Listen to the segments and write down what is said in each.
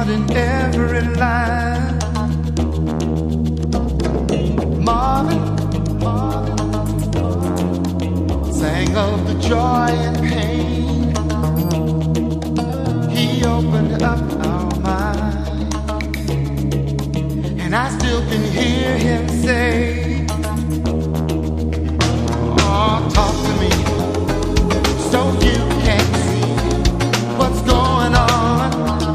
heart in every line. Marvin sang of the joy and pain. He opened up our mind, and I still can hear him say, oh, talk to me so you can see what's going on.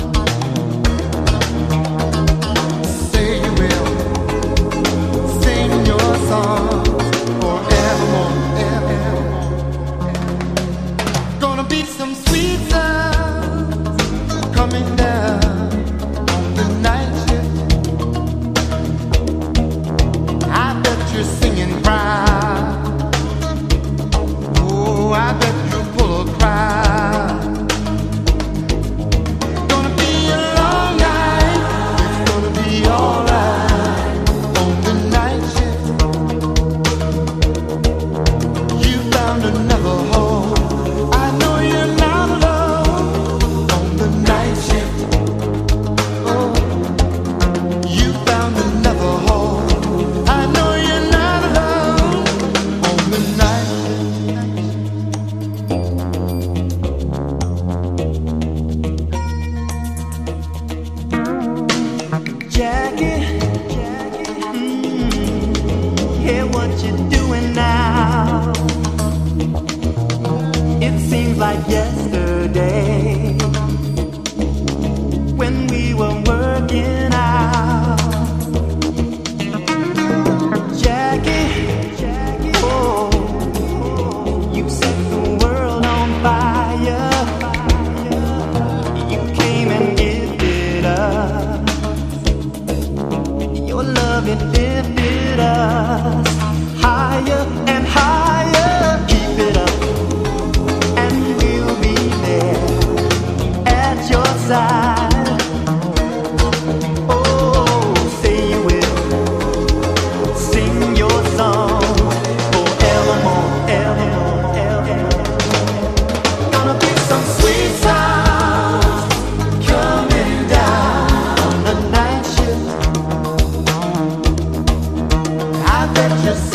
Say you will sing your songs forevermore, evermore. Gonna be some sweet sounds coming down on the night shift. I bet you're singing proud. Oh, I bet you're full of pride. Gonna be a long night. It's gonna be alright on the night shift. You found another home. I know you're not alone on the night shift. Oh, you found another home. I know you're not alone on the night shift. Jackie, hear what you're doing now. It seems like yesterday when we were working out. Jackie, oh, you set the world on fire. You came and gifted us your love, it lifted us higher and higher. Keep it up, and we'll be there at your side. Oh, say you will sing your song forevermore, evermore, evermore. Gonna be some sweet sounds coming down on the night shift. I bet you